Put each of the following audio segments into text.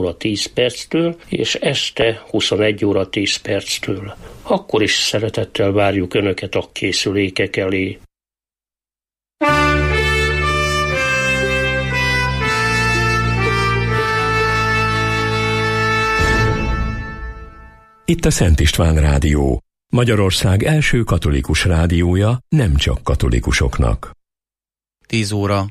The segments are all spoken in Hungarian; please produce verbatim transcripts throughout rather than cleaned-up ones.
óra tíz perctől, és este huszonegy óra tíz perctől. Akkor is szeretettel várjuk Önöket a készülékek elé. Itt a Szent István Rádió, Magyarország első katolikus rádiója, nem csak katolikusoknak. tíz óra.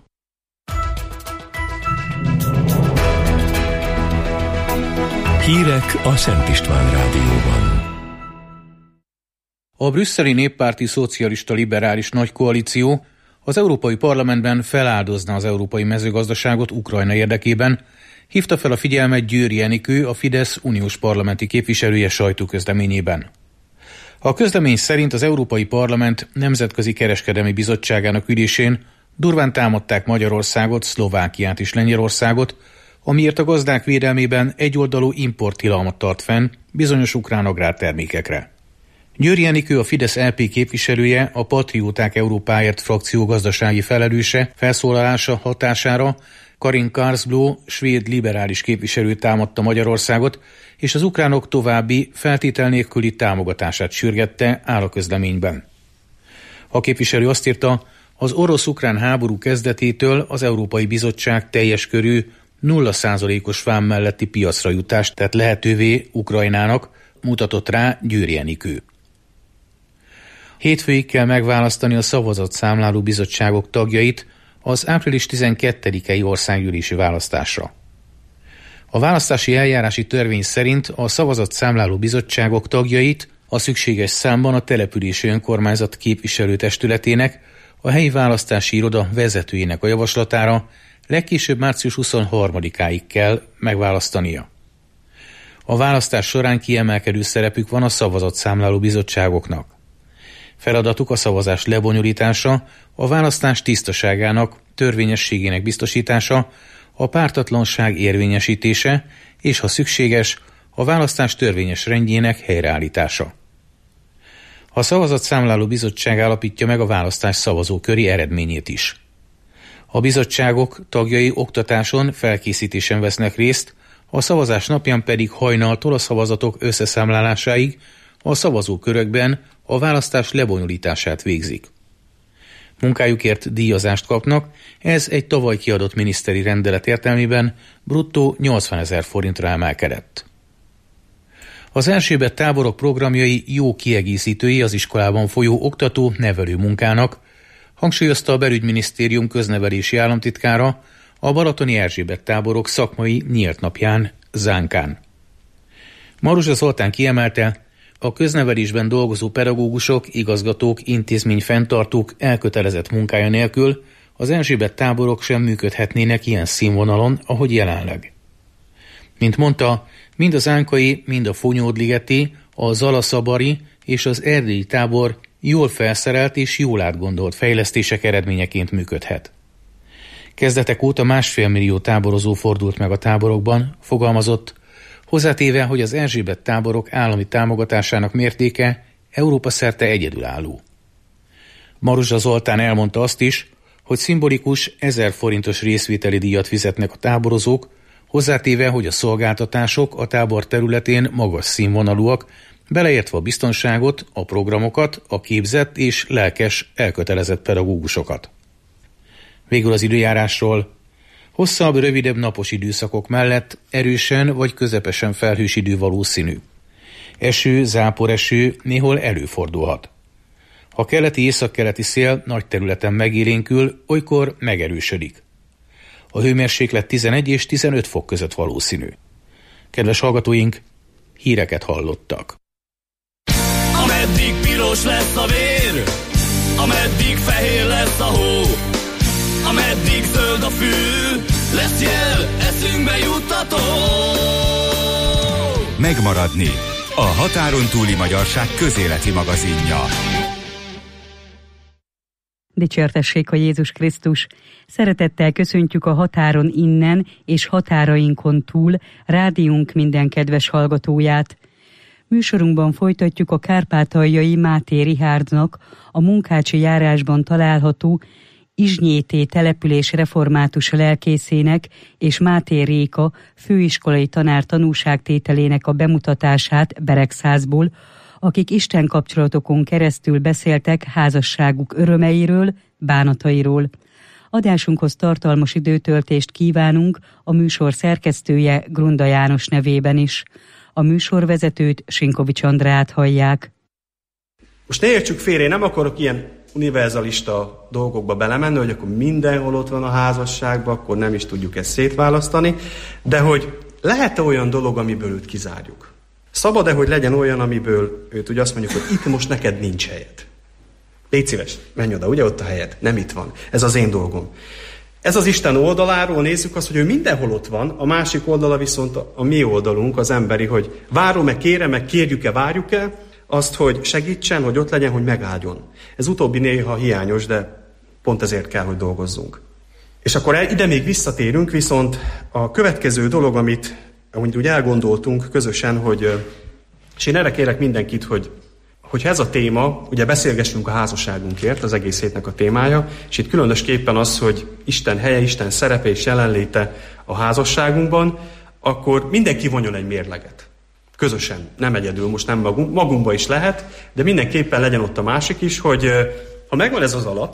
Hírek a Szent István Rádióban. A brüsszeli néppárti szocialista liberális nagykoalíció az Európai Parlamentben feláldozna az európai mezőgazdaságot Ukrajna érdekében, hívta fel a figyelmet Győri Enikő, a Fidesz uniós parlamenti képviselője sajtóközleményében. A közlemény szerint az Európai Parlament Nemzetközi Kereskedelmi Bizottságának ülésén durván támadták Magyarországot, Szlovákiát és Lengyelországot, amiért a gazdák védelmében egyoldalú importtilalmat tart fenn bizonyos ukrán agrártermékekre. Győri Enikő, a Fidesz é pé képviselője, a Patrióták Európáért frakció gazdasági felelőse felszólalása hatására Karin Karsbló, svéd liberális képviselő támadta Magyarországot, és az ukránok további feltétel nélküli támogatását sürgette, áll a közleményben. A képviselő azt írta, az orosz-ukrán háború kezdetétől az Európai Bizottság teljes körű nulla százalékos vám melletti piacra jutást tett lehetővé Ukrajnának, mutatott rá Győri Enikő. Hétfőig kell megválasztani a szavazatszámláló bizottságok tagjait az április tizenkettedikei országgyűlési választásra. A választási eljárási törvény szerint a szavazatszámláló bizottságok tagjait a szükséges számban a települési önkormányzat képviselőtestületének, a helyi választási iroda vezetőjének a javaslatára legkésőbb március huszonharmadikáig kell megválasztania. A választás során kiemelkedő szerepük van a szavazatszámláló bizottságoknak. Feladatuk a szavazás lebonyolítása, a választás tisztaságának, törvényességének biztosítása, a pártatlanság érvényesítése és, ha szükséges, a választás törvényes rendjének helyreállítása. A szavazatszámláló bizottság állapítja meg a választás szavazóköri eredményét is. A bizottságok tagjai oktatáson, felkészítésen vesznek részt, a szavazás napján pedig hajnaltól a szavazatok összeszámlálásáig a szavazókörökben a választás lebonyolítását végzik. Munkájukért díjazást kapnak, ez egy tavaly kiadott miniszteri rendelet értelmében bruttó nyolcvanezer forintra emelkedett. Az Erzsébet táborok programjai jó kiegészítői az iskolában folyó oktató-nevelő munkának, hangsúlyozta a Belügyminisztérium köznevelési államtitkára a balatoni Erzsébet táborok szakmai nyílt napján, Zánkán. Maruzsa Zoltán kiemelte, a köznevelésben dolgozó pedagógusok, igazgatók, intézményfenntartók elkötelezett munkája nélkül az Erzsébet táborok sem működhetnének ilyen színvonalon, ahogy jelenleg. Mint mondta, mind az ánkai, mind a Fonyódligeti, a Zalaszabari és az erdélyi tábor jól felszerelt és jól átgondolt fejlesztések eredményeként működhet. Kezdetek óta másfél millió táborozó fordult meg a táborokban, fogalmazott, hozzátéve, hogy az Erzsébet táborok állami támogatásának mértéke Európa szerte egyedülálló. Maruzsa Zoltán elmondta azt is, hogy szimbolikus ezer forintos részvételi díjat fizetnek a táborozók, hozzátéve, hogy a szolgáltatások a tábor területén magas színvonalúak, beleértve a biztonságot, a programokat, a képzett és lelkes, elkötelezett pedagógusokat. Végül az időjárásról. Hosszabb, rövidebb napos időszakok mellett erősen vagy közepesen felhős idő valószínű. Eső, záporeső néhol előfordulhat. A keleti északkeleti szél nagy területen megélénkül, olykor megerősödik. A hőmérséklet tizenegy és tizenöt fok között valószínű. Kedves hallgatóink, híreket hallottak. Ameddig piros lesz a vér, ameddig fehér lesz a hó, ameddig zöld a fű, lesz jel, eszünkbe juttató. Megmaradni. A határon túli magyarság közéleti magazinja. Dicsértessék a Jézus Krisztus! Szeretettel köszöntjük a határon innen és határainkon túl rádiónk minden kedves hallgatóját. Műsorunkban folytatjuk a kárpátaljai Máté Rihárdnak a Munkácsi járásban található Izsnyété település református lelkészének és Máté Réka főiskolai tanár tanúságtételének a bemutatását Beregszázból, akik Isten kapcsolatokon keresztül beszéltek házasságuk örömeiről, bánatairól. Adásunkhoz tartalmas időtöltést kívánunk a műsor szerkesztője Grunda János nevében is. A műsorvezetőt, Sinkovics Andrát hallják. Most ne értsük félre, én nem akarok ilyen univerzalista dolgokba belemenni, hogy akkor mindenhol ott van a házasságban, akkor nem is tudjuk ezt szétválasztani, de hogy lehet-e olyan dolog, amiből őt kizárjuk? Szabad-e, hogy legyen olyan, amiből őt ugye azt mondjuk, hogy itt most neked nincs helyed? Légy szíves, menj oda, ugye ott a helyed? Nem itt van. Ez az én dolgom. Ez az Isten oldaláról nézzük azt, hogy ő mindenhol ott van, a másik oldala viszont a, a mi oldalunk, az emberi, hogy várom-e, kérem-e, kérjük-e, várjuk-e, azt, hogy segítsen, hogy ott legyen, hogy megáldjon. Ez utóbbi néha hiányos, de pont ezért kell, hogy dolgozzunk. És akkor el, ide még visszatérünk, viszont a következő dolog, amit amint úgy elgondoltunk közösen, hogy, és én erre kérek mindenkit, hogy hogyha ez a téma, ugye beszélgessünk a házasságunkért, az egész hétnek a témája, és itt különösképpen az, hogy Isten helye, Isten szerepe és jelenléte a házasságunkban, akkor mindenki vonjon egy mérleget. Közösen, nem egyedül, most nem magunk, magunkba is lehet, de mindenképpen legyen ott a másik is, hogy ha megvan ez az alap,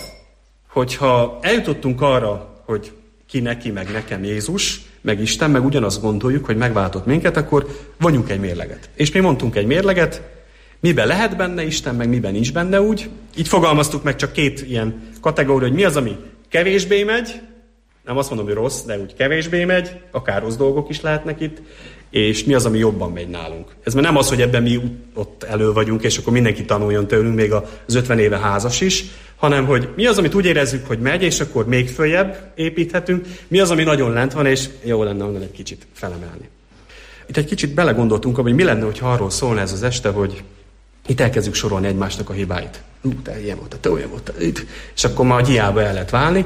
hogyha eljutottunk arra, hogy ki neki, meg nekem Jézus, meg Isten, meg ugyanazt gondoljuk, hogy megváltott minket, akkor vonjunk egy mérleget. És mi mondtunk egy mérleget, miben lehet benne Isten, meg miben nincs benne úgy. Így fogalmaztuk meg csak két ilyen kategória, hogy mi az, ami kevésbé megy, nem azt mondom, hogy rossz, de úgy kevésbé megy, akár rossz dolgok is lehetnek itt, és mi az, ami jobban megy nálunk. Ez már nem az, hogy ebben mi ott elő vagyunk, és akkor mindenki tanuljon tőlünk, még az ötven éve házas is, hanem hogy mi az, amit úgy érezzük, hogy megy, és akkor még följebb építhetünk, mi az, ami nagyon lent van, és jó lenne onnan egy kicsit felemelni. Itt egy kicsit belegondoltunk, hogy mi lenne, hogyha arról szólna ez az este, hogy itt elkezdjük sorolni egymásnak a hibáit. Ú, te ilyen volt, te olyan volt, itt. És akkor már hiába el lehet válni,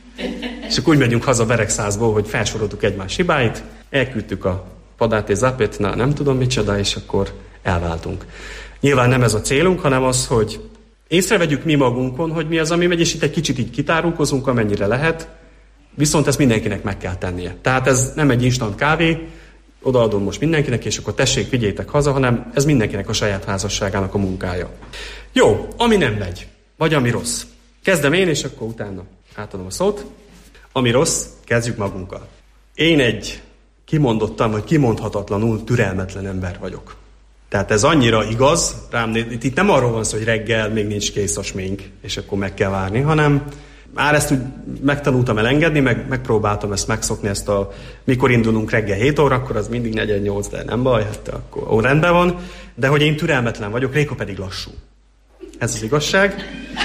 és akkor úgy megyünk haza Beregszázból, hogy felsoroltuk egymás hibáit, elküldtük a padát és zapét, na nem tudom micsoda, és akkor elváltunk. Nyilván nem ez a célunk, hanem az, hogy észrevegyük mi magunkon, hogy mi az, ami megy, és itt egy kicsit így kitárulkozunk, amennyire lehet, viszont ezt mindenkinek meg kell tennie. Tehát ez nem egy instant kávé, odaadom most mindenkinek, és akkor tessék, vigyétek haza, hanem ez mindenkinek a saját házasságának a munkája. Jó, ami nem megy, vagy ami rossz. Kezdem én, és akkor utána átadom a szót. Ami rossz, kezdjük magunkkal. Én egy kimondottan, vagy kimondhatatlanul türelmetlen ember vagyok. Tehát ez annyira igaz, rám, itt nem arról van szó, hogy reggel még nincs kész a smink, és akkor meg kell várni, hanem már ezt úgy megtanultam elengedni, meg megpróbáltam ezt megszokni, ezt a, mikor indulunk reggel hét óra, akkor az mindig negyven nyolc, de nem baj, hát akkor ó, rendben van, de hogy én türelmetlen vagyok, Réka pedig lassú. Ez az igazság.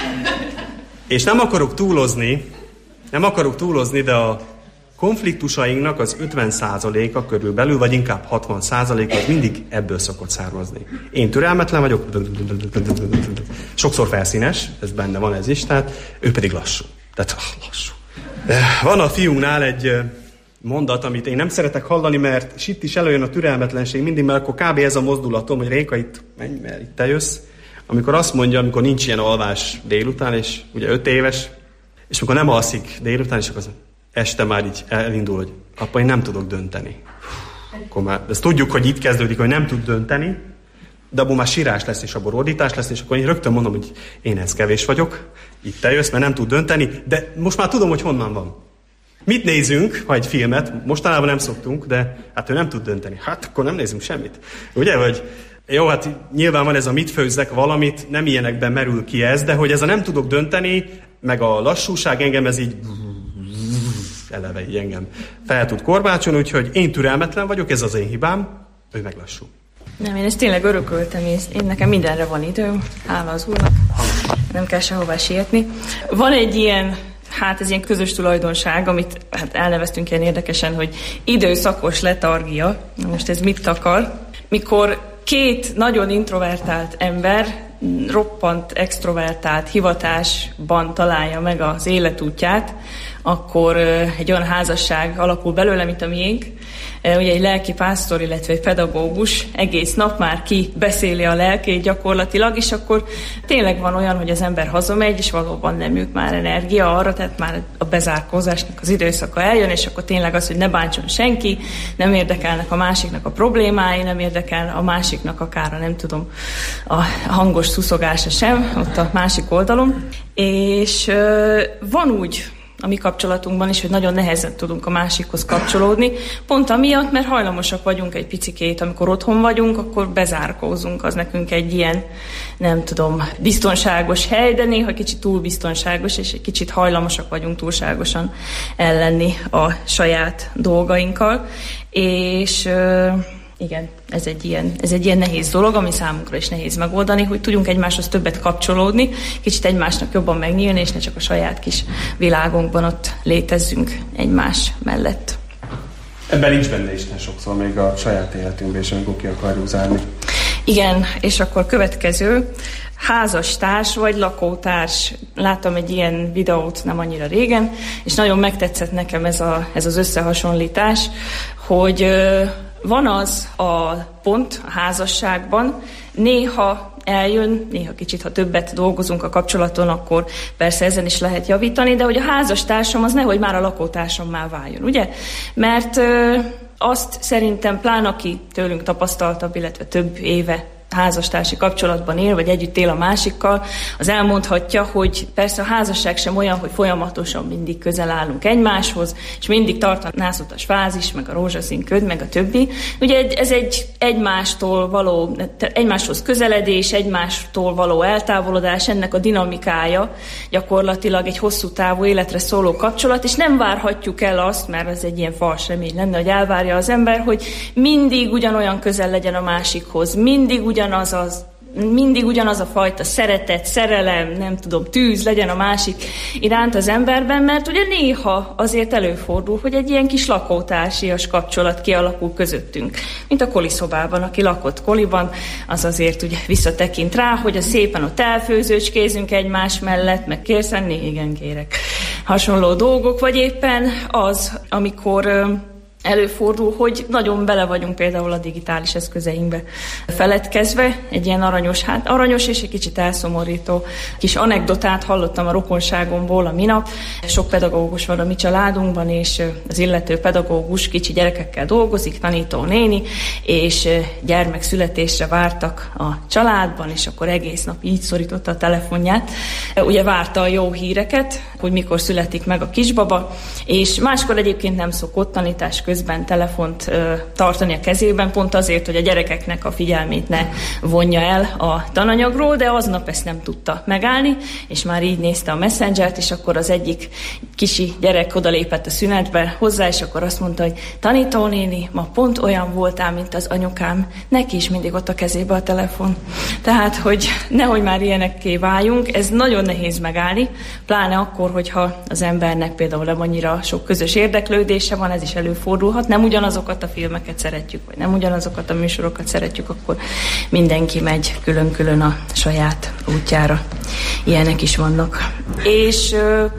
És nem akarok túlozni, nem akarok túlozni, de a konfliktusainknak az ötven százaléka körülbelül, vagy inkább hatvan százaléka az mindig ebből szokott származni. Én türelmetlen vagyok, sokszor felszínes, ez benne van ez is, tehát ő pedig lassú. Tehát lassú. Van a fiunknál egy mondat, amit én nem szeretek hallani, mert és itt is előjön a türelmetlenség mindig, mert akkor kb. Ez a mozdulatom, hogy Réka, itt menj, mert itt te jössz. Amikor azt mondja, amikor nincs ilyen alvás délután, és ugye öt éves, és amikor nem alszik délután, és akkor az este már így elindul, hogy apa, én nem tudok dönteni. Akkor már, ezt tudjuk, hogy itt kezdődik, hogy nem tud dönteni, de abból már sírás lesz, és abból ordítás lesz, és akkor én rögtön mondom, hogy én ez kevés vagyok, itt te jössz, mert nem tud dönteni, de most már tudom, hogy honnan van. Mit nézünk, ha egy filmet, mostanában nem szoktunk, de hát ő nem tud dönteni. Hát akkor nem nézünk semmit. Ugye, vagy jó, hát nyilván van ez a mit főzzek valamit, nem ilyenekben merül ki ez, de hogy ez a nem tudok dönteni, meg a lassúság engem ez így eleve így engem fel tud korbácsolni, úgyhogy én türelmetlen vagyok, ez az én hibám, ő meg lassú. Nem, én ezt tényleg örököltem, és én nekem mindenre van időm, hála az úrnak, nem kell sehová sietni. Van egy ilyen, hát ez ilyen közös tulajdonság, amit hát elneveztünk ilyen érdekesen, hogy időszakos letargia. Na most ez mit takar? Mikor két nagyon introvertált ember roppant extrovertált hivatásban találja meg az életútját, akkor egy olyan házasság alakul belőle, mint a miénk. ugye egy lelkipásztor, illetve egy pedagógus egész nap már ki beszéli a lelkét gyakorlatilag, és akkor tényleg van olyan, hogy az ember hazamegy, és valóban nem jut már energia arra, tehát már a bezárkózásnak az időszaka eljön, és akkor tényleg az, hogy ne bántson senki, nem érdekelnek a másiknak a problémái, nem érdekel a másiknak akár a nem tudom, a hangos szuszogása sem, ott a másik oldalon. És euh, van úgy a mi kapcsolatunkban is, hogy nagyon nehezen tudunk a másikhoz kapcsolódni, pont amiatt, mert hajlamosak vagyunk egy picikét, amikor otthon vagyunk, akkor bezárkózunk, az nekünk egy ilyen, nem tudom, biztonságos hely, de néha kicsit túl biztonságos, és egy kicsit hajlamosak vagyunk túlságosan ellenni a saját dolgainkkal, és euh, igen, ez egy, ilyen, ez egy ilyen nehéz dolog, ami számunkra is nehéz megoldani, hogy tudjunk egymáshoz többet kapcsolódni, kicsit egymásnak jobban megnyílni, és ne csak a saját kis világunkban ott létezzünk egymás mellett. Ebben nincs benne Isten sokszor még a saját életünkben, és amikor ki akarjuk zárni. Igen, és akkor következő, házastárs vagy lakótárs. Láttam egy ilyen videót nem annyira régen, és nagyon megtetszett nekem ez, a, ez az összehasonlítás, hogy van az a pont a házasságban, néha eljön, néha kicsit, ha többet dolgozunk a kapcsolaton, akkor persze ezen is lehet javítani, de hogy a házastársam az nehogy már a lakótársammá váljon, ugye? Mert ö, azt szerintem plán, aki tőlünk tapasztaltabb, illetve több éve házastársi kapcsolatban él, vagy együtt él a másikkal, az elmondhatja, hogy persze a házasság sem olyan, hogy folyamatosan mindig közel állunk egymáshoz, és mindig tart a nászutas fázis, meg a rózsaszín köd, meg a többi. Ugye ez egy egymástól való, egymáshoz közeledés, egymástól való eltávolodás, ennek a dinamikája gyakorlatilag egy hosszú távú életre szóló kapcsolat, és nem várhatjuk el azt, mert ez egy ilyen fals remény lenne, hogy elvárja az ember, hogy mindig ugyanolyan közel legyen a másikhoz, mindig ugyanaz az, mindig ugyanaz a fajta szeretet, szerelem, nem tudom, tűz legyen a másik iránt az emberben, mert ugye néha azért előfordul, hogy egy ilyen kis lakótársias kapcsolat kialakul közöttünk. Mint a koliszobában, aki lakott koliban, az azért ugye visszatekint rá, hogy a szépen ott elfőzőcskézünk egymás mellett, meg kérsz enni? Igen, kérek. Hasonló dolgok, vagy éppen az, amikor előfordul, hogy nagyon bele vagyunk például a digitális eszközeinkbe feledkezve. Egy ilyen aranyos, hát aranyos és egy kicsit elszomorító kis anekdotát hallottam a rokonságomból a minap. Sok pedagógus van a mi családunkban, és az illető pedagógus kicsi gyerekekkel dolgozik, tanító néni, és gyermek születésre vártak a családban, és akkor egész nap így szorította a telefonját. Ugye várta a jó híreket, hogy mikor születik meg a kisbaba, és máskor egyébként nem szokott tanítás közben telefont ö, tartani a kezében, pont azért, hogy a gyerekeknek a figyelmét ne vonja el a tananyagról, de aznap ezt nem tudta megállni, és már így nézte a Messengert, és akkor az egyik kisi gyerek odalépett a szünetbe hozzá, és akkor azt mondta, hogy tanítónéni, ma pont olyan voltál, mint az anyukám, neki is mindig ott a kezébe a telefon. Tehát, hogy nehogy már ilyenekké váljunk, ez nagyon nehéz megállni, pláne akkor, hogyha az embernek például nem annyira sok közös érdeklődése van, ez is előfordulhat, nem ugyanazokat a filmeket szeretjük, vagy nem ugyanazokat a műsorokat szeretjük, akkor mindenki megy külön-külön a saját útjára. Ilyenek is vannak. És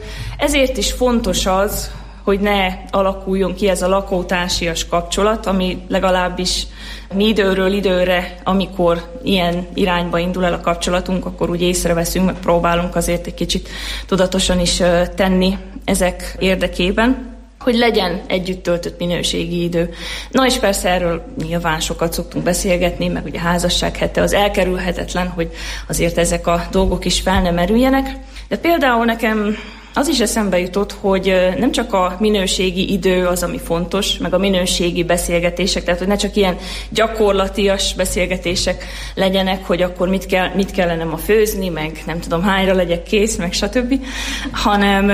ezért is fontos az, hogy ne alakuljon ki ez a lakótársias kapcsolat, ami legalábbis mi időről időre, amikor ilyen irányba indul el a kapcsolatunk, akkor úgy észreveszünk, meg próbálunk azért egy kicsit tudatosan is tenni ezek érdekében, hogy legyen együtt töltött minőségi idő. Na és persze erről nyilván sokat szoktunk beszélgetni, meg ugye házasság hete az elkerülhetetlen, hogy azért ezek a dolgok is fel nem merüljenek. De például nekem az is eszembe jutott, hogy nem csak a minőségi idő az, ami fontos, meg a minőségi beszélgetések, tehát hogy ne csak ilyen gyakorlatias beszélgetések legyenek, hogy akkor mit, kell, mit kellene ma főzni, meg nem tudom, hányra legyek kész, meg stb., hanem,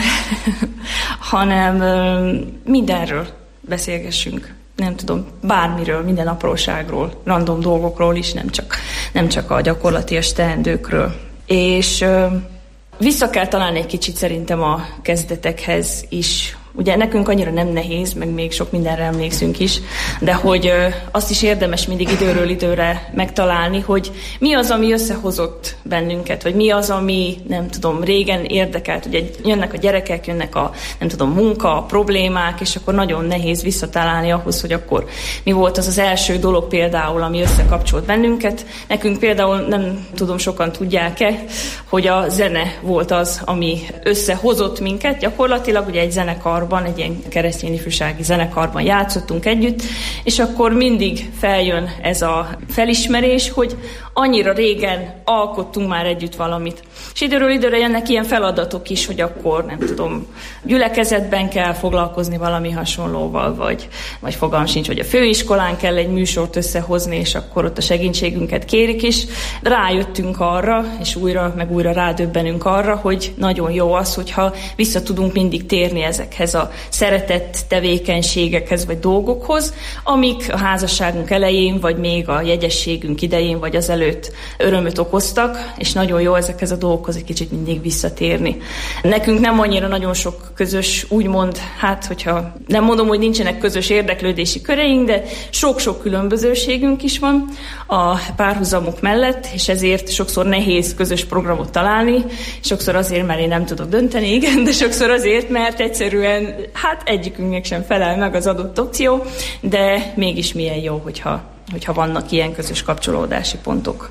hanem mindenről beszélgessünk. Nem tudom, bármiről, minden apróságról, random dolgokról is, nem csak, nem csak a gyakorlatias teendőkről. És vissza kell találni egy kicsit szerintem a kezdetekhez is, ugye nekünk annyira nem nehéz, meg még sok mindenre emlékszünk is, de hogy azt is érdemes mindig időről időre megtalálni, hogy mi az, ami összehozott bennünket, vagy mi az, ami, nem tudom, régen érdekelt. Ugye jönnek a gyerekek, jönnek a, nem tudom, munka, a problémák, és akkor nagyon nehéz visszatalálni ahhoz, hogy akkor mi volt az az első dolog például, ami összekapcsolt bennünket. Nekünk például, nem tudom, sokan tudják-e, hogy a zene volt az, ami összehozott minket. Gyakorlatilag ugye egy zenekarban, egy ilyen keresztény ifjúsági zenekarban játszottunk együtt, és akkor mindig feljön ez a felismerés, hogy annyira régen alkottunk már együtt valamit. És időről időre jönnek ilyen feladatok is, hogy akkor, nem tudom, gyülekezetben kell foglalkozni valami hasonlóval, vagy, vagy fogalmam sincs, hogy a főiskolán kell egy műsort összehozni, és akkor ott a segítségünket kérik is. Rájöttünk arra, és újra, meg újra rádöbbenünk arra, hogy nagyon jó az, hogyha vissza tudunk mindig térni ezekhez a szeretett tevékenységekhez, vagy dolgokhoz, amik a házasságunk elején, vagy még a jegyességünk idején, vagy az előtt örömöt okoztak, és nagyon jó ezekhez a dolgokhoz egy kicsit mindig visszatérni. Nekünk nem annyira nagyon sok közös, úgymond, hát hogyha nem mondom, hogy nincsenek közös érdeklődési köreink, de sok-sok különbözőségünk is van a párhuzamok mellett, és ezért sokszor nehéz közös programot találni, sokszor azért, mert én nem tudok dönteni, igen, de sokszor azért, mert egyszerűen, hát egyikünknek sem felel meg az adott opció, de mégis milyen jó, hogyha, hogyha vannak ilyen közös kapcsolódási pontok.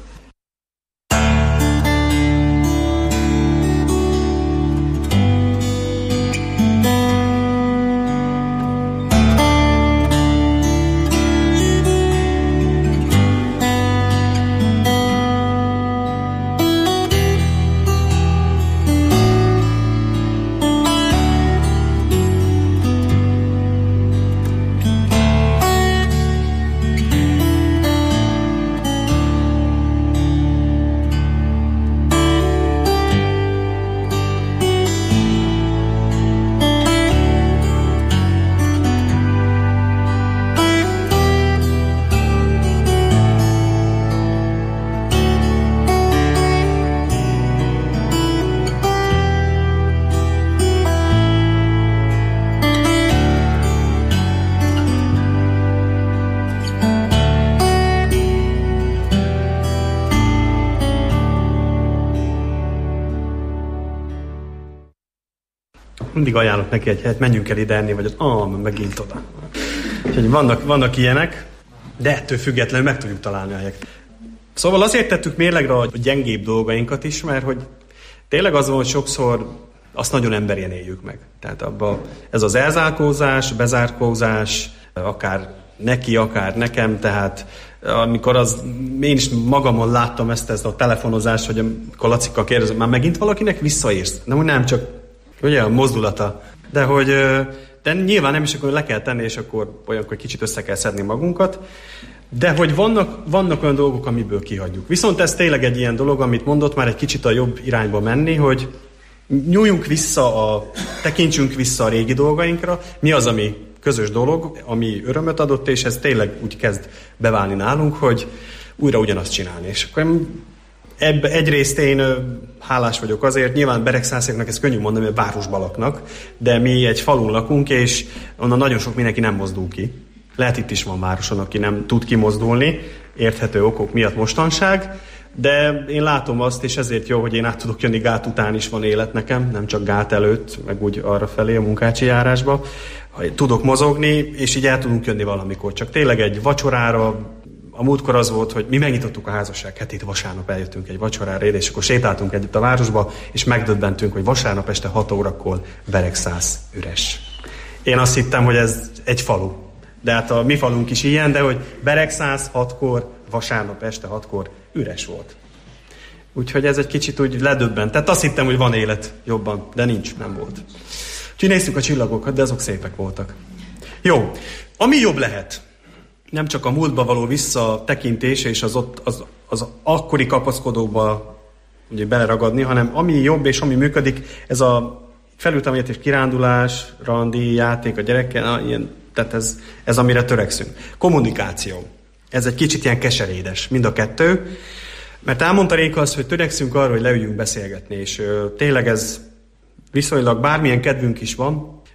Mindig ajánlok neki egy helyet, menjünk el ide enni, vagy az, ah, megint oda. Úgyhogy vannak, vannak ilyenek, de ettől függetlenül meg tudjuk találni a helyeket. Szóval azért tettük mérlegre a gyengébb dolgainkat is, mert hogy tényleg az van, hogy sokszor azt nagyon emberien éljük meg. Tehát abba ez az elzárkózás, bezárkózás, akár neki, akár nekem, tehát amikor az, én is magamon láttam ezt, ezt a telefonozást, hogy amikor Lacika kérdezem, már megint valakinek visszaírsz? Nem, hogy nem, csak ugye a mozdulata. De hogy de nyilván nem is, akkor le kell tenni, és akkor olyankor kicsit össze kell szedni magunkat. De hogy vannak, vannak olyan dolgok, amiből kihagyjuk. Viszont ez tényleg egy ilyen dolog, amit mondott, már egy kicsit a jobb irányba menni, hogy nyúljunk vissza, a, tekintsünk vissza a régi dolgainkra, mi az, ami közös dolog, ami örömöt adott, és ez tényleg úgy kezd beválni nálunk, hogy újra ugyanazt csinálni. És akkor Ebb, egyrészt én hálás vagyok azért, nyilván Beregszászéknak ez könnyű mondani, mert városban laknak, de mi egy falun lakunk, és onnan nagyon sok mindenki nem mozdul ki. Lehet itt is van városon, aki nem tud kimozdulni, érthető okok miatt mostanság, de én látom azt, és ezért jó, hogy én át tudok jönni Gát után is van élet nekem, nem csak Gát előtt, meg úgy arra felé a munkácsi járásba. Tudok mozogni, és így el tudunk jönni valamikor. Csak tényleg egy vacsorára, a múltkor az volt, hogy mi megnyitottuk a házasság hetét, vasárnap eljöttünk egy vacsorára, és akkor sétáltunk együtt a városba, és megdöbbentünk, hogy vasárnap este hat órakor Beregszász üres. Én azt hittem, hogy ez egy falu. De hát a mi falunk is ilyen, de hogy Beregszász hatkor, vasárnap este hatkor üres volt. Úgyhogy ez egy kicsit úgy ledöbbent. Tehát azt hittem, hogy van élet jobban, de nincs, nem volt. Úgyhogy néztük a csillagokat, de azok szépek voltak. Jó, ami jobb lehet, nem csak a múltba való visszatekintése és az ott az, az akkori kapaszkodókba ugye beleragadni, hanem ami jobb és ami működik, ez a felültemértés, kirándulás, randi, játék a gyerekkel, na, ilyen, tehát ez, ez amire törekszünk. Kommunikáció. Ez egy kicsit ilyen keserédes, mind a kettő, mert elmondta Réka azt, hogy törekszünk arra, hogy leüljünk beszélgetni, és ö, tényleg ez viszonylag bármilyen kedvünk is van,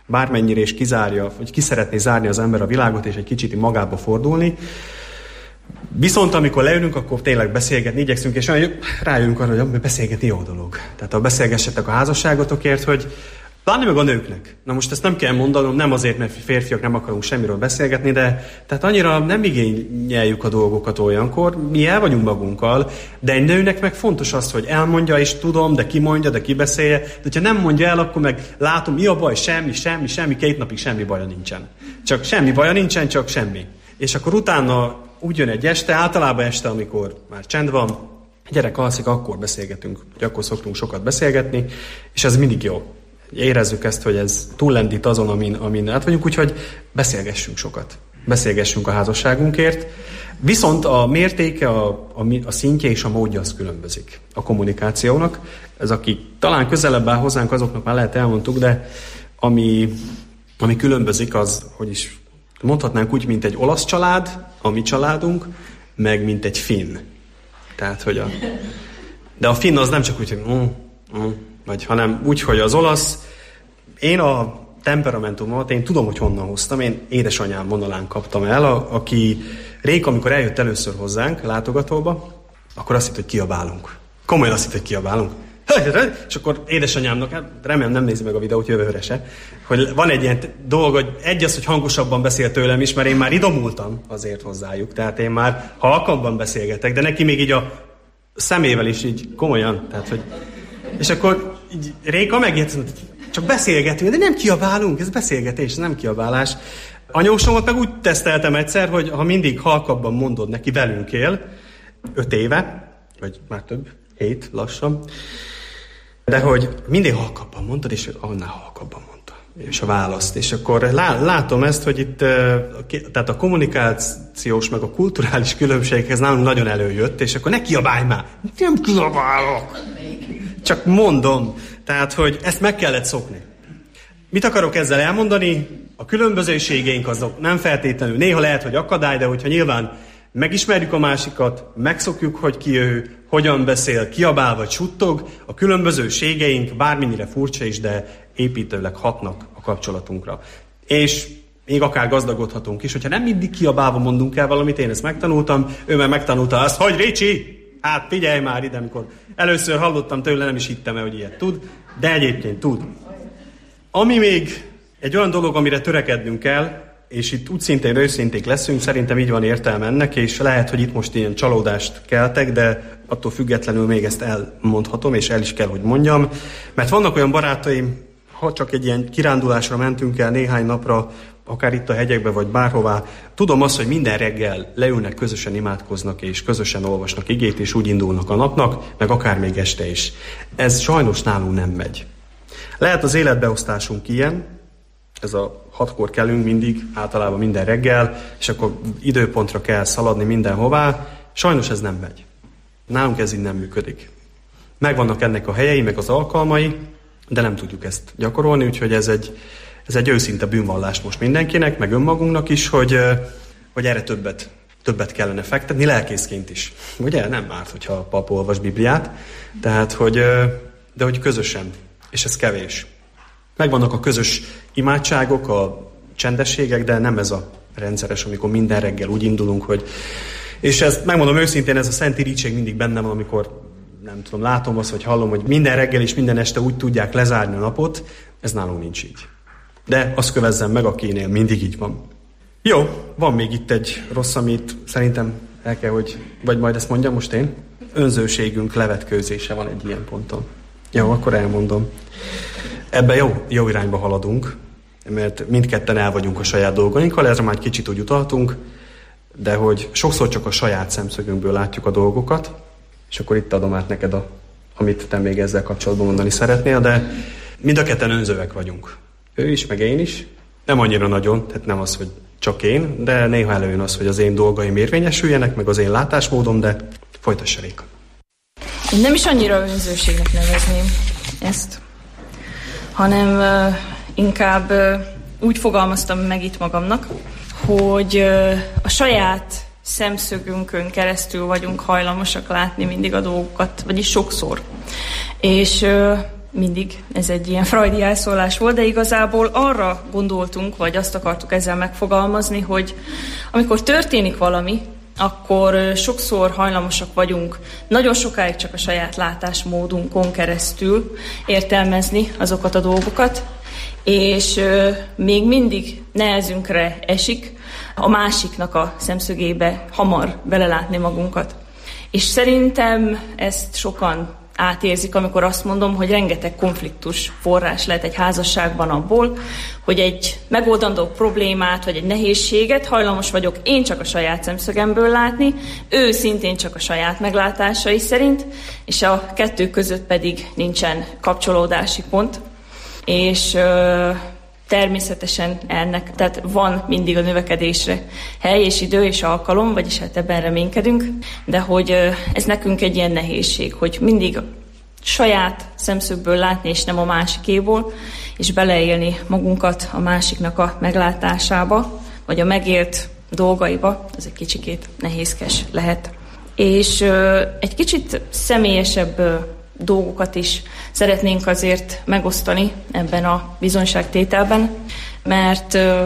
bármennyire is kizárja, vagy ki szeretné zárni az ember a világot, és egy kicsit magába fordulni. Viszont amikor leülünk, akkor tényleg beszélgetni igyekszünk, és rájövünk arra, hogy beszélgetni jó dolog. Tehát ha beszélgessetek a házasságotokért, hogy pláne meg a nőknek. Na most ezt nem kell mondanom, nem azért, mert férfiak nem akarunk semmiről beszélgetni, de tehát annyira nem igényeljük a dolgokat olyankor, mi el vagyunk magunkkal, de egy nőnek meg fontos az, hogy elmondja, és tudom, de ki mondja, de ki beszélje, de hogyha nem mondja el, akkor meg látom, mi a baj, semmi, semmi, semmi, két napig semmi baja nincsen. Csak semmi baja nincsen, csak semmi. És akkor utána úgy jön egy este, általában este, amikor már csend van, a gyerek alszik, akkor beszélgetünk, hogy akkor szoktunk sokat beszélgetni, és ez mindig jó. Érezzük ezt, hogy ez túllendít azon, amin, amin át vagyunk, úgyhogy beszélgessünk sokat. Beszélgessünk a házasságunkért. Viszont a mértéke, a, a, a szintje és a módja az különbözik a kommunikációnak. Ez aki talán közelebb áll hozzánk, azoknak már lehet elmondtuk, de ami, ami különbözik az, hogy is mondhatnánk úgy, mint egy olasz család, a mi családunk, meg mint egy finn. Tehát, hogy a... De a finn az nem csak úgy, hogy... Mm, mm, vagy, hanem úgy, hogy az olasz, én a temperamentumot, én tudom, hogy honnan hoztam, én édesanyám vonalán kaptam el, a, aki Réka, amikor eljött először hozzánk látogatóba, akkor azt hitt, hogy kiabálunk. Komolyan azt hitt, hogy kiabálunk. És akkor édesanyámnak, hát remélem nem nézi meg a videót jövőre se, hogy van egy ilyen dolog, hogy egy az, hogy hangosabban beszél tőlem is, mert én már idomultam azért hozzájuk, tehát én már halkabban beszélgetek, de neki még így a szemével is így komolyan, tehát hogy... És akkor így Réka megjegyzett, csak beszélgetünk, de nem kiabálunk, ez beszélgetés, nem kiabálás. Anyósomat meg úgy teszteltem egyszer, hogy ha mindig halkabban mondod neki, velünk él, öt éve, vagy már több, hét lassan, de hogy mindig halkabban mondtad, és annál halkabban mondta. És a választ. És akkor látom ezt, hogy itt tehát a kommunikációs meg a kulturális különbséghez nálunk nagyon előjött, és akkor ne kiabálj már! Nem kiabálok! Csak mondom. Tehát, hogy ezt meg kellett szokni. Mit akarok ezzel elmondani? A különbözőségeink azok nem feltétlenül. Néha lehet, hogy akadály, de hogyha nyilván megismerjük a másikat, megszokjuk, hogy ki ő, hogyan beszél, kiabál vagy suttog, a különbözőségeink bármennyire furcsa is, de építőleg hatnak a kapcsolatunkra. És még akár gazdagodhatunk is, hogyha nem mindig kiabálva mondunk el valamit, én ezt megtanultam, ő meg megtanulta azt, hogy Ricsi, hát figyelj már ide, amikor először hallottam tőle, nem is hittem el, hogy ilyet tud, de egyébként tud. Ami még egy olyan dolog, amire törekednünk kell, és itt úgy szintén őszinték leszünk, szerintem így van értelme ennek, és lehet, hogy itt most ilyen csalódást keltek, de attól függetlenül még ezt elmondhatom, és el is kell, hogy mondjam, mert vannak olyan barátaim, ha csak egy ilyen kirándulásra mentünk el néhány napra, akár itt a hegyekbe, vagy bárhová, tudom azt, hogy minden reggel leülnek, közösen imádkoznak, és közösen olvasnak igét, és úgy indulnak a napnak, meg akár még este is. Ez sajnos nálunk nem megy. Lehet az életbeosztásunk ilyen, ez a hatkor kelünk mindig, általában minden reggel, és akkor időpontra kell szaladni mindenhová. Sajnos ez nem megy. Nálunk ez így nem működik. Megvannak ennek a helyei, meg az alkalmai, de nem tudjuk ezt gyakorolni, úgyhogy ez egy, ez egy őszinte bűnvallás most mindenkinek, meg önmagunknak is, hogy, hogy erre többet, többet kellene fektetni, lelkészként is. Ugye? Nem árt, hogyha a pap olvas Bibliát, tehát, hogy, de hogy közösen, és ez kevés. Megvannak a közös imádságok, a csendességek, de nem ez a rendszeres, amikor minden reggel úgy indulunk, hogy... És ezt megmondom őszintén, ez a szent irítség mindig bennem van, amikor nem tudom, látom azt, hogy hallom, hogy minden reggel és minden este úgy tudják lezárni a napot, ez nálunk nincs így. De azt kövezzem meg, akinél mindig így van. Jó, van még itt egy rossz, amit szerintem el kell, hogy... Vagy majd ezt mondjam most én? Önzőségünk levetkőzése van egy ilyen ponton. Jó, akkor elmondom. Ebben jó, jó irányba haladunk, mert mindketten el vagyunk a saját dolgainkkal, ezre már egy kicsit úgy utaltunk, de hogy sokszor csak a saját szemszögünkből látjuk a dolgokat, és akkor itt adom át neked, a, amit te még ezzel kapcsolatban mondani szeretnél, de mind a ketten önzőek vagyunk. Ő is, meg én is. Nem annyira nagyon, tehát nem az, hogy csak én, de néha előjön az, hogy az én dolgaim érvényesüljenek, meg az én látásmódom, de folytassa Réka. Én nem is annyira önzőségnek nevezném ezt, hanem uh, inkább uh, úgy fogalmaztam meg itt magamnak, hogy uh, a saját szemszögünkön keresztül vagyunk hajlamosak látni mindig a dolgokat, vagyis sokszor. És uh, mindig ez egy ilyen freudi elszólás volt, de igazából arra gondoltunk, vagy azt akartuk ezzel megfogalmazni, hogy amikor történik valami, akkor sokszor hajlamosak vagyunk nagyon sokáig csak a saját látásmódunkon keresztül értelmezni azokat a dolgokat, és még mindig nehezünkre esik a másiknak a szemszögébe hamar belelátni magunkat. És szerintem ezt sokan átérzik, amikor azt mondom, hogy rengeteg konfliktus forrás lehet egy házasságban abból, hogy egy megoldandó problémát, vagy egy nehézséget hajlamos vagyok én csak a saját szemszögemből látni, ő szintén csak a saját meglátásai szerint, és a kettő között pedig nincsen kapcsolódási pont. És ö, természetesen ennek, tehát van mindig a növekedésre hely és idő és alkalom, vagyis hát ebben reménykedünk, de hogy ö, ez nekünk egy ilyen nehézség, hogy mindig a saját szemszögből látni, és nem a másikéból, és beleélni magunkat a másiknak a meglátásába, vagy a megélt dolgaiba, az egy kicsikét nehézkes lehet. És ö, egy kicsit személyesebb ö, dolgokat is szeretnénk azért megosztani ebben a bizonyságtételben, mert ö,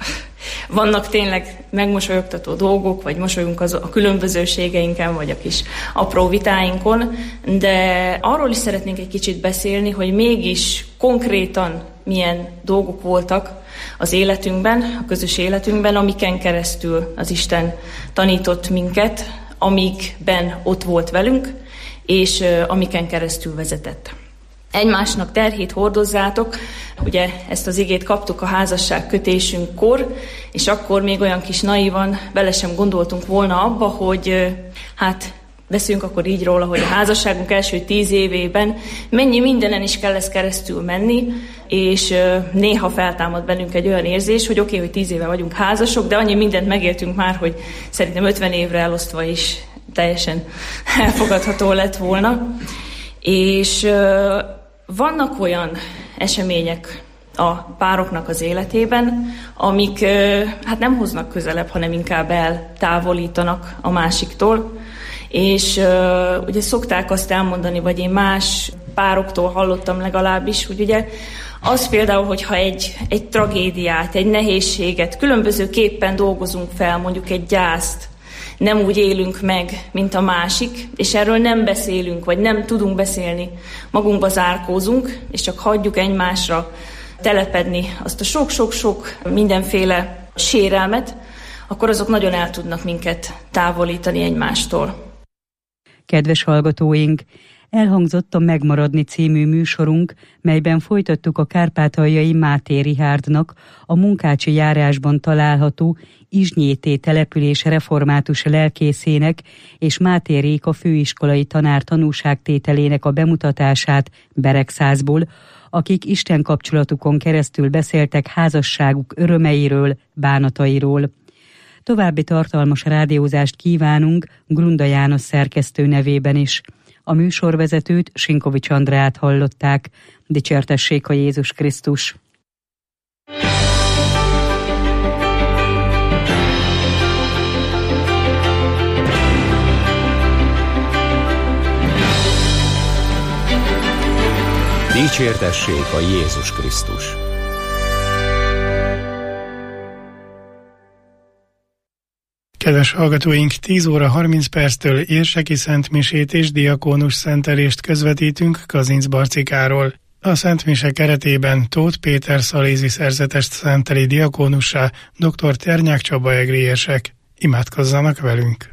vannak tényleg megmosolyogtató dolgok, vagy mosolyunk az, a különbözőségeinken, vagy a kis apró vitáinkon, de arról is szeretnénk egy kicsit beszélni, hogy mégis konkrétan milyen dolgok voltak az életünkben, a közös életünkben, amiken keresztül az Isten tanított minket, amikben ott volt velünk, és uh, amiken keresztül vezetett. Egymásnak terhét hordozzátok, ugye ezt az igét kaptuk a házasság kötésünkkor, és akkor még olyan kis naívan bele sem gondoltunk volna abba, hogy uh, hát beszélünk akkor így róla, hogy a házasságunk első tíz évében mennyi mindenen is kell ezt keresztül menni, és uh, néha feltámad bennünk egy olyan érzés, hogy oké, okay, hogy tíz éve vagyunk házasok, de annyi mindent megéltünk már, hogy szerintem ötven évre elosztva is teljesen elfogadható lett volna. És uh, vannak olyan események a pároknak az életében, amik uh, hát nem hoznak közelebb, hanem inkább eltávolítanak a másiktól. És uh, ugye szokták azt elmondani, vagy én más pároktól hallottam legalábbis, hogy ugye az például, hogyha egy, egy tragédiát, egy nehézséget különbözőképpen dolgozunk fel, mondjuk egy gyászt, nem úgy élünk meg, mint a másik, és erről nem beszélünk, vagy nem tudunk beszélni, magunkba zárkózunk, és csak hagyjuk egymásra telepedni azt a sok-sok-sok mindenféle sérelmet, akkor azok nagyon el tudnak minket távolítani egymástól. Kedves hallgatóink! Elhangzott a Megmaradni című műsorunk, melyben folytattuk a kárpátaljai Máté Rihárdnak, a Munkácsi járásban található Izsnyété település református lelkészének és Máté Réka főiskolai tanár tanúságtételének a bemutatását Beregszászból, akik Isten kapcsolatukon keresztül beszéltek házasságuk örömeiről, bánatairól. További tartalmas rádiózást kívánunk Grunda János szerkesztő nevében is. A műsorvezetőt, Sinkovics Andrát hallották. Dicsértessék a Jézus Krisztus! Dicsértessék a Jézus Krisztus! Kedves hallgatóink, tíz óra harminc perctől érseki szentmisét és diakónus szentelést közvetítünk Kazincbarcikáról. A szentmise keretében Tóth Péter szalézi szerzetest szenteli diakónussá dr. Ternyák Csaba egri érsek. Imádkozzanak velünk!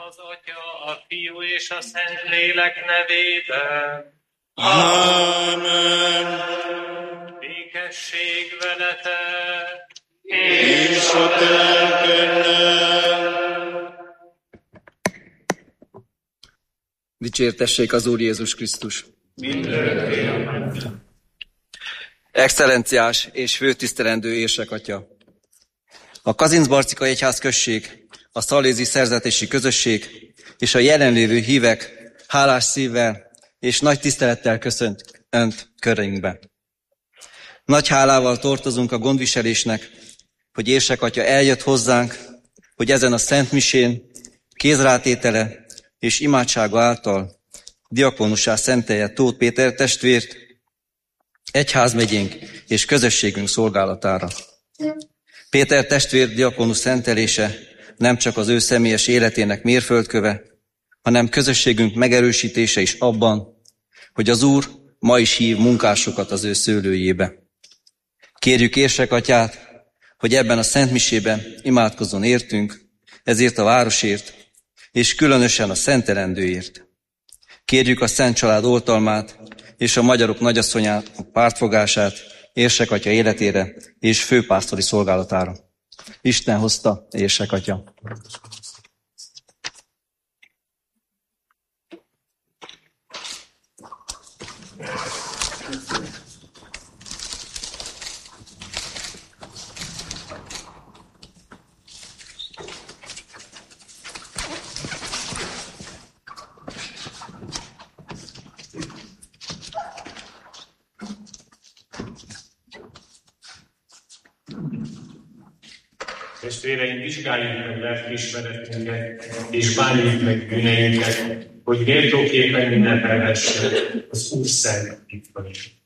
Az Atya, a Fiú és a Szentlélek nevében. Ámen. Békesség veletek, és a te lelkeddel. Dicsértessék az Úr Jézus Krisztus. Mindörökké. Excellenciás és főtisztelendő érsekatya! A Kazincbarcika Egyház község, a szalézi szerzetési közösség és a jelenlévő hívek hálás szívvel és nagy tisztelettel köszönt Önt körünkbe. Nagy hálával tartozunk a gondviselésnek, hogy érsekatya eljött hozzánk, hogy ezen a Szent Misén kézrátétele és imádsága által diakónussá szentelje Tóth Péter testvért, egyházmegyénk és közösségünk szolgálatára. Péter testvér diakónus szentelése nem csak az ő személyes életének mérföldköve, hanem közösségünk megerősítése is abban, hogy az Úr ma is hív munkásokat az ő szőlőjébe. Kérjük érsekatyát, hogy ebben a Szent Misében imádkozzon értünk, ezért a városért, és különösen a szentelendőért. Kérjük a Szent Család oltalmát és a magyarok nagyasszonyának pártfogását érsekatya életére és főpásztori szolgálatára. Isten hozta, érsekatya. Testvéreim, vizsgáljuk meg lelkiismeretünket, és bánjuk meg bűneinket, hogy méltóképpen ünnepelhessük az Úr szent hitvanyt.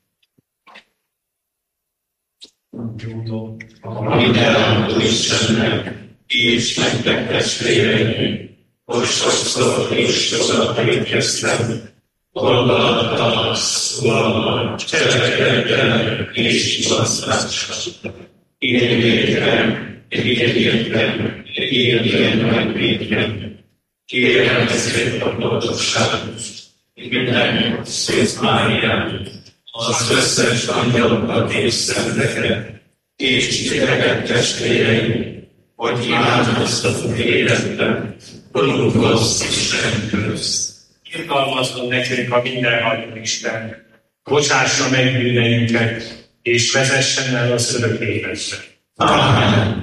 A mindenható Istennek, és nektek testvéreim, hogy sokszor és sokszor étkeztem, gondolattal, szóval, cselekedettel és igazságosan. Érvédtem, érvédtem, érvédtem, megvédtem. Kérem ezért a boldogságot, minden Szűz Máriát, az összes angyalokat és szenteket, és titeket testvéreim, hogy imádkoztatok életben, Urunhoz Istenhöz. Irgalmazzon nekünk a mindenható Isten, bocsássa meg bűneinket, és vezessen el az örök életbe. Amen.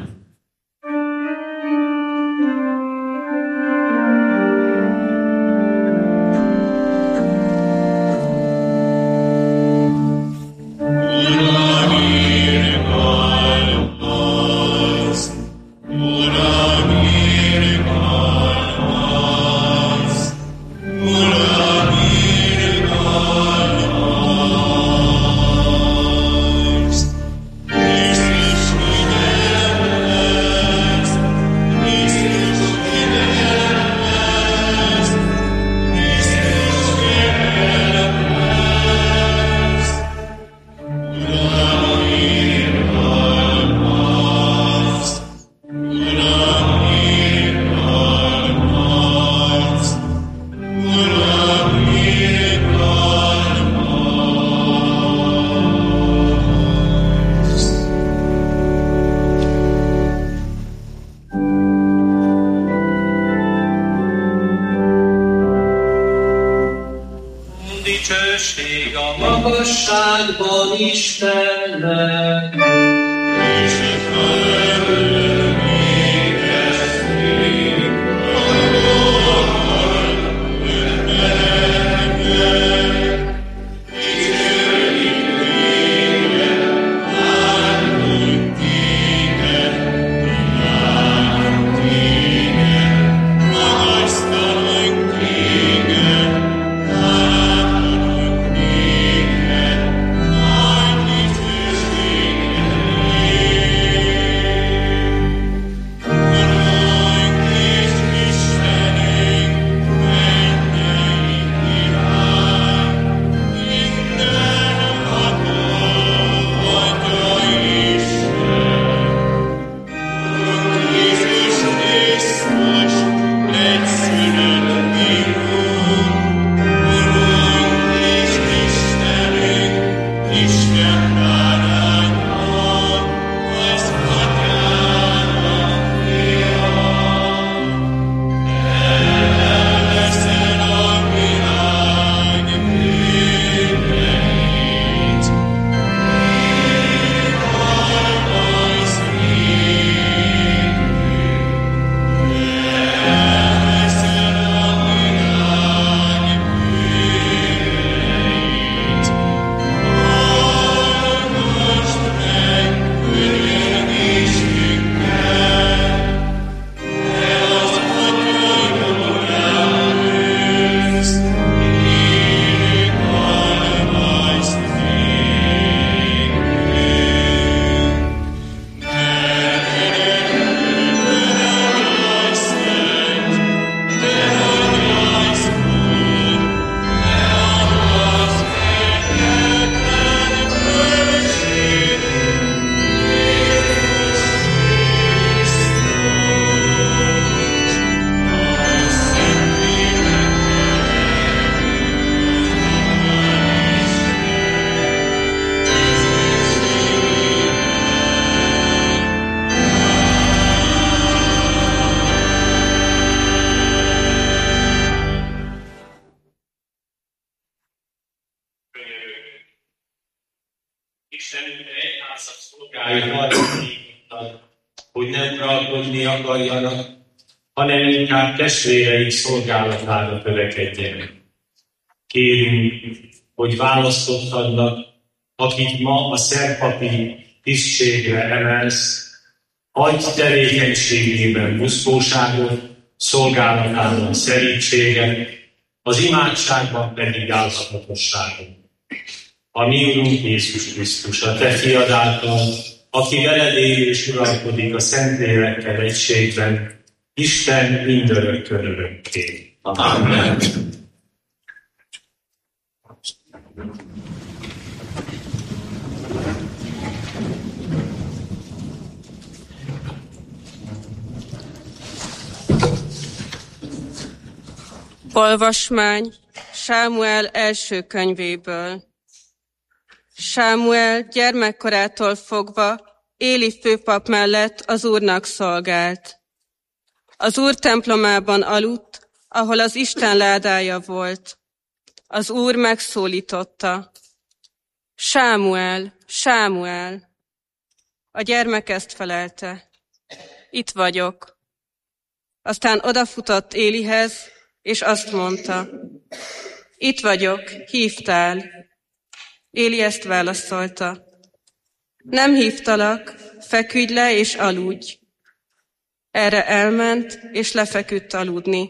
Dicsőség a magasságban Istennek, és a földön érezni a Lord önnek. Dicsőjük téged, áldunk téged, imádunk téged, magasztalunk téged, átadunk téged, nagy dicsőséget. Istenünk egyházat szolgálja harmadékoknak, hogy ne uralkodni akarjanak, hanem inkább testvéreik szolgálatára törekedjenek. Kérünk, hogy választottadnak, akit ma a szerpapi tisztségre emelsz, adj tevékenységében buzgóságot, szolgálatában szerítséget, az imádságban pedig álhatatosságot. A mi Urunk Jézus Krisztus, a Te fiad által, aki veled él és uralkodik a Szentlélekkel egységben, Isten mindörökkön örökké. Amen. Olvasmány Sámuel első könyvéből. Sámuel gyermekkorától fogva Éli főpap mellett az Úrnak szolgált. Az Úr templomában aludt, ahol az Isten ládája volt. Az Úr megszólította: Sámuel, Sámuel! A gyermek ezt felelte: Itt vagyok. Aztán odafutott Élihez, és azt mondta: Itt vagyok, hívtál. Éli ezt válaszolta: Nem hívtalak, feküdj le és aludj. Erre elment, és lefeküdt aludni.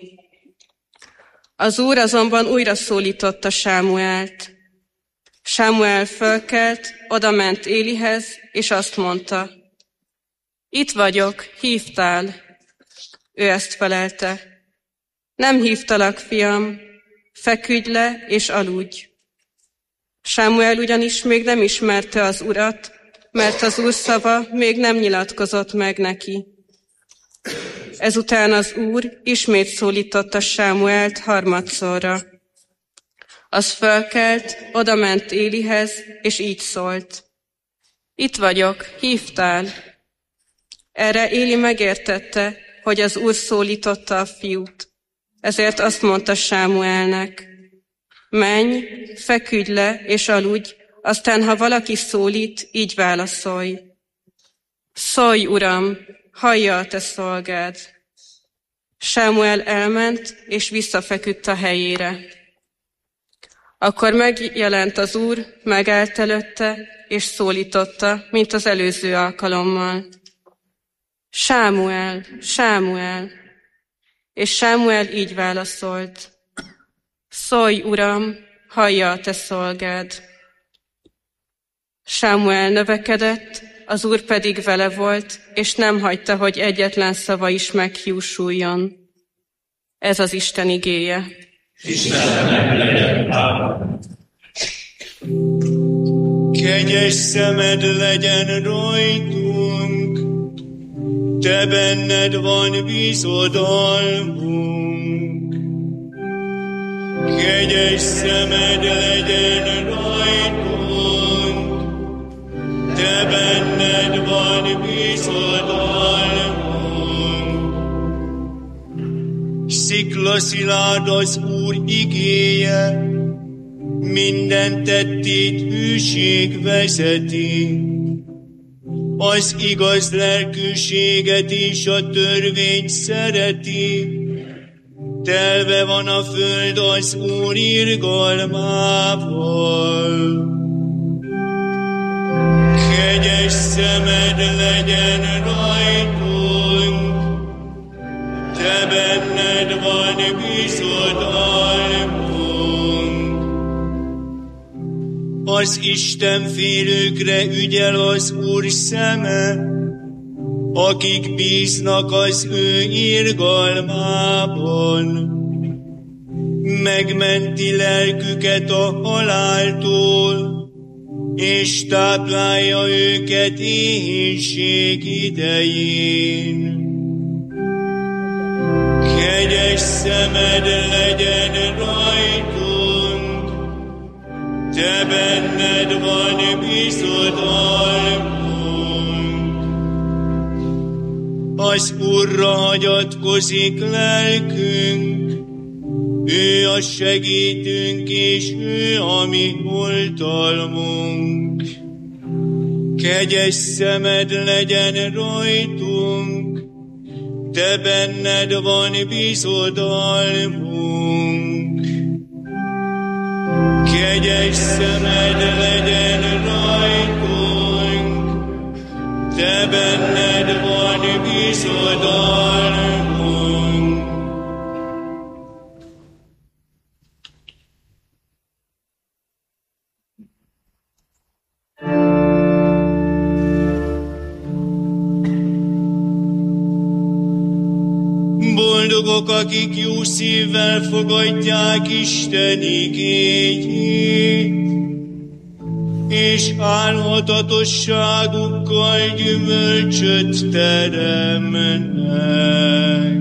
Az Úr azonban újra szólította Sámuelt. Sámuel fölkelt, odament Élihez, és azt mondta: Itt vagyok, hívtál. Ő ezt felelte: Nem hívtalak, fiam, feküdj le és aludj. Sámuel ugyanis még nem ismerte az Urat, mert az Úr szava még nem nyilatkozott meg neki. Ezután az Úr ismét szólította Sámuelt harmadszorra. Az fölkelt, odament Élihez, és így szólt: Itt vagyok, hívtál. Erre Éli megértette, hogy az Úr szólította a fiút. Ezért azt mondta Sámuelnek: Menj, feküdj le és aludj, aztán ha valaki szólít, így válaszolj. Szólj, Uram, hallja a te szolgád. Sámuel elment, és visszafeküdt a helyére. Akkor megjelent az Úr, megállt előtte, és szólította, mint az előző alkalommal: Sámuel, Sámuel! És Sámuel így válaszolt: Szólj, Uram, hallja a te szolgád. Sámuel növekedett, az Úr pedig vele volt, és nem hagyta, hogy egyetlen szava is meghiúsuljon. Ez az Isten igéje. Istennek legyen hála. Kegyes szemed legyen rajtunk, te benned van bizodalmunk. Kegyes szemed legyen rajtunk, te benned van bizodalmunk. Sziklaszilárd az Úr igéje, minden tettét hűség vezeti. Az igaz lelkűséget és a törvényt szereti. Telve van a föld az Úr irgalmával. Kegyes szemed legyen rajtunk, te benned van bizodalmunk. Az Isten félőkre ügyel az Úr szeme, akik bíznak az ő irgalmában. Megmenti lelküket a haláltól, és táplálja őket éhínség idején. Kegyes szemed legyen rajtunk, te benned van bizodalmunk. Az Úrra hagyatkozik lelkünk, ő a segítőnk, és ő a mi oltalmunk. Kegyes szemed legyen rajtunk, te benned van bizodalmunk. Kegyes szemed legyen rajtunk, te benned van bizodalmunk. Boldogok, akik jó szívvel fogadják Isten igéjét, és álhatatosságukkal gyümölcsöt teremnek.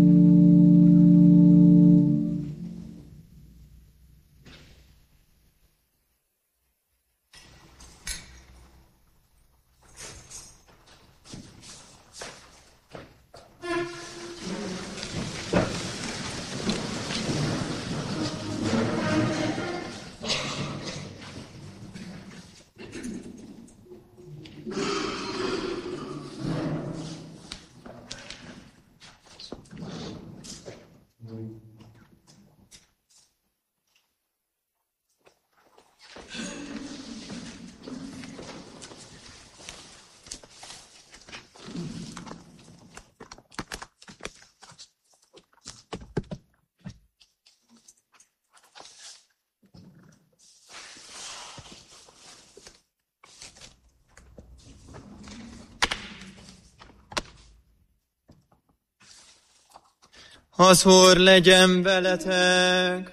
Az Úr legyen veletek.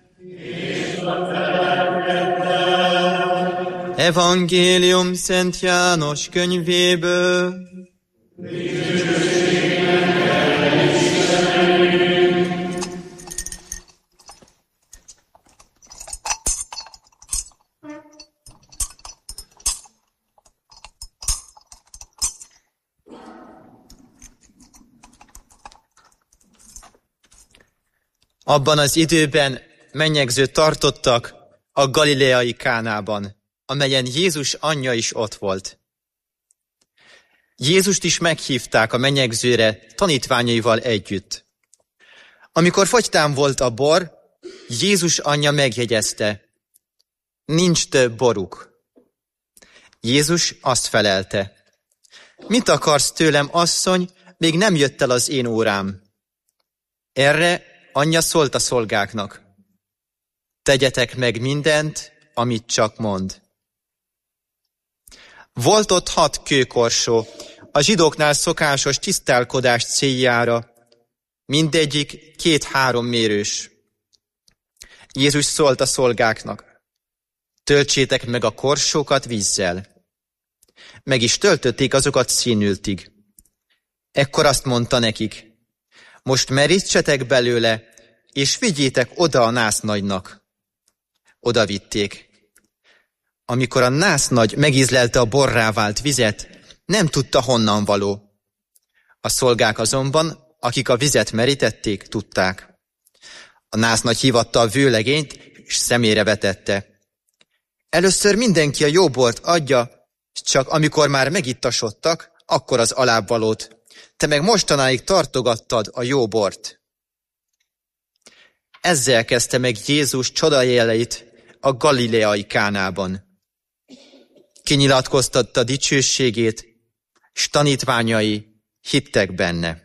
Evangélium Szent János könyvéből. Abban az időben mennyegzőt tartottak a galileai Kánában, amelyen Jézus anyja is ott volt. Jézust is meghívták a mennyegzőre tanítványaival együtt. Amikor fogytán volt a bor, Jézus anyja megjegyezte, nincs több boruk. Jézus azt felelte, mit akarsz tőlem, asszony, még nem jött el az én órám. Erre anyja szólt a szolgáknak, tegyetek meg mindent, amit csak mond. Volt ott hat kőkorsó, a zsidóknál szokásos tisztálkodás céljára, mindegyik két-három mérős. Jézus szólt a szolgáknak, töltsétek meg a korsókat vízzel. Meg is töltötték azokat színültig. Ekkor azt mondta nekik, most merítsetek belőle, és vigyétek oda a násznagynak. Oda vitték. Amikor a násznagy megízlelte a borrá vált vizet, nem tudta honnan való. A szolgák azonban, akik a vizet merítették, tudták. A násznagy hívatta a vőlegényt, és szemére vetette. Először mindenki a jó bort adja, csak amikor már megittasodtak, akkor az alábbvalót. Te meg mostanáig tartogattad a jó bort. Ezzel kezdte meg Jézus csodajeleit a galileai Kánában. Kinyilatkoztatta dicsőségét, s tanítványai hittek benne.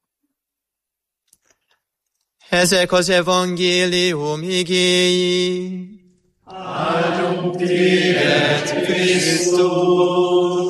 Ezek az evangélium igéi. Áldunk téged, Krisztus!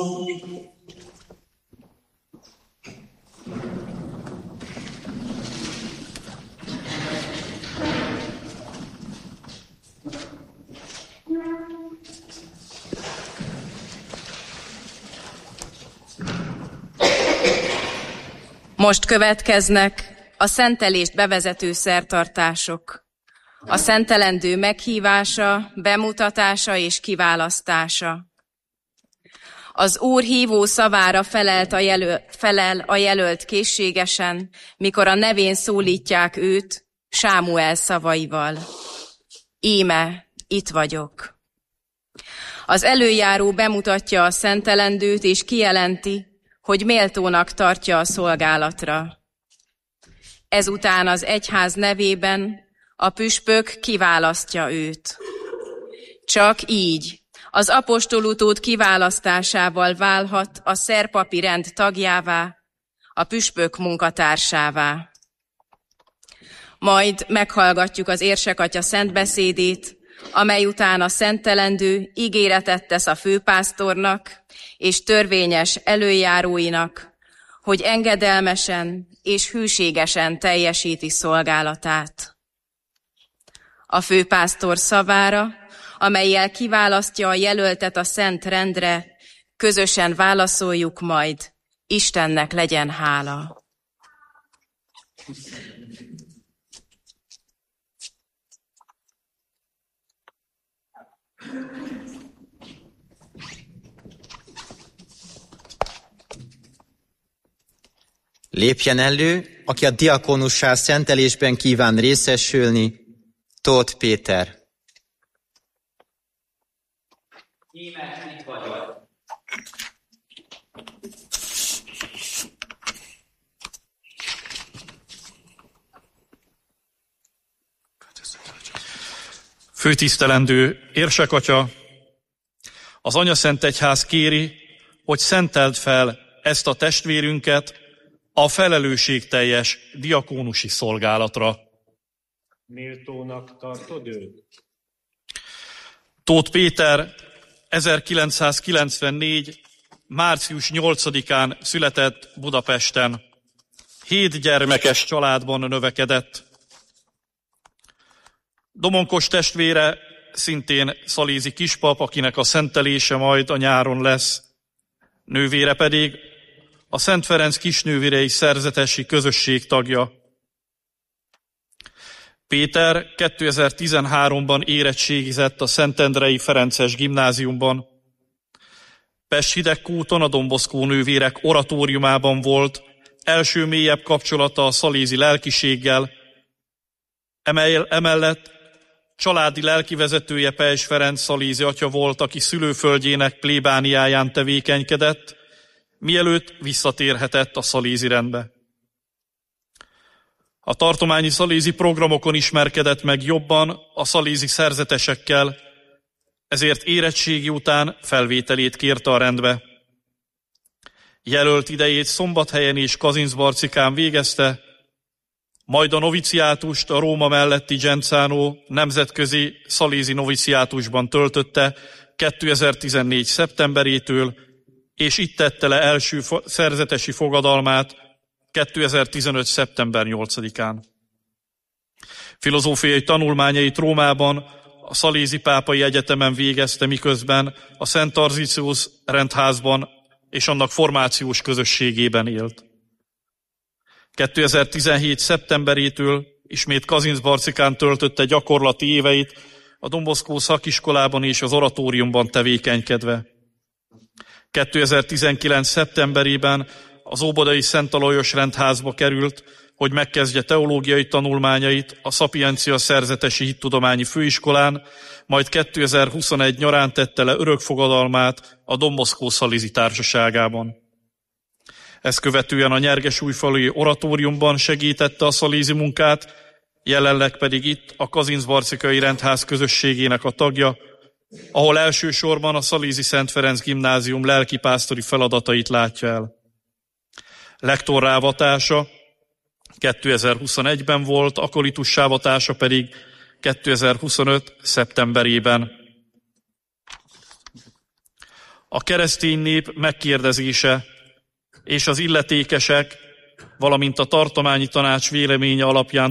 Most következnek a szentelést bevezető szertartások. A szentelendő meghívása, bemutatása és kiválasztása. Az Úr hívó szavára felelt a jelöl, felel a jelölt készségesen, mikor a nevén szólítják őt, Sámuel szavaival. Íme, itt vagyok. Az előjáró bemutatja a szentelendőt, és kijelenti, hogy méltónak tartja a szolgálatra. Ezután az egyház nevében a püspök kiválasztja őt. Csak így az apostolutód kiválasztásával válhat a szerpapi rend tagjává, a püspök munkatársává. Majd meghallgatjuk az érsekatya szentbeszédét, amely után a szentelendő ígéretet tesz a főpásztornak és törvényes előjáróinak, hogy engedelmesen és hűségesen teljesíti szolgálatát. A főpásztor szavára, amellyel kiválasztja a jelöltet a szent rendre, közösen válaszoljuk majd, Istennek legyen hála. Lépjen elő, aki a diakónussá szentelésben kíván részesülni, Tóth Péter. Íme itt vagyok. Főtisztelendő érsekatya, az Anyaszentegyház kéri, hogy szenteld fel ezt a testvérünket a felelősségteljes diakónusi szolgálatra. Méltónak tartod őt? Tóth Péter ezerkilencszázkilencvennégy. március nyolcadikán született Budapesten. Hét gyermekes családban növekedett. Domonkos testvére szintén szalézi kispap, akinek a szentelése majd a nyáron lesz. Nővére pedig a Szent Ferenc kisnővérei szerzetesi közösség tagja. Péter kétezer-tizenháromban érettségizett a Szentendrei Ferences Gimnáziumban. Pest-Hidegkúton a Don Bosco nővérek oratóriumában volt első mélyebb kapcsolata a szalézi lelkiséggel, emellett családi lelkivezetője Pejs Ferenc szalézi atya volt, aki szülőföldjének plébániáján tevékenykedett, mielőtt visszatérhetett a szalézi rendbe. A tartományi szalézi programokon ismerkedett meg jobban a szalézi szerzetesekkel, ezért érettségi után felvételét kérte a rendbe. Jelölt idejét Szombathelyen és Kazincbarcikán végezte, majd a noviciátust a Róma melletti Genzano nemzetközi szalézi noviciátusban töltötte kétezer-tizennégy. szeptemberétől, és itt tette le első szerzetesi fogadalmát kétezer-tizenöt. szeptember nyolcadikán. Filozófiai tanulmányait Rómában a Szalézi Pápai Egyetemen végezte, miközben a Szent Tarzicius rendházban és annak formációs közösségében élt. kétezer-tizenhét. szeptemberétől ismét Kazincbarcikán töltötte gyakorlati éveit, a Don Bosco szakiskolában és az oratóriumban tevékenykedve. kétezer-tizenkilenc. szeptemberében az Óbudai Szent Alajos rendházba került, hogy megkezdje teológiai tanulmányait a Szapiencia Szerzetesi Hittudományi Főiskolán, majd kétezer-huszonegy nyarán tette le örökfogadalmát a Don Bosco szalézi társaságában. Ezt követően a Nyergesújfalui oratóriumban segítette a szalézi munkát, jelenleg pedig itt a Kazincbarcikai rendház közösségének a tagja, ahol elsősorban a Szalézi Szent Ferenc Gimnázium lelkipásztori feladatait látja el. Lektorrávatása kétezer-huszonegyben volt, akolitussávvatása pedig kétezer-huszonöt. szeptemberében. A keresztény nép megkérdezése és az illetékesek, valamint a tartományi tanács véleménye alapján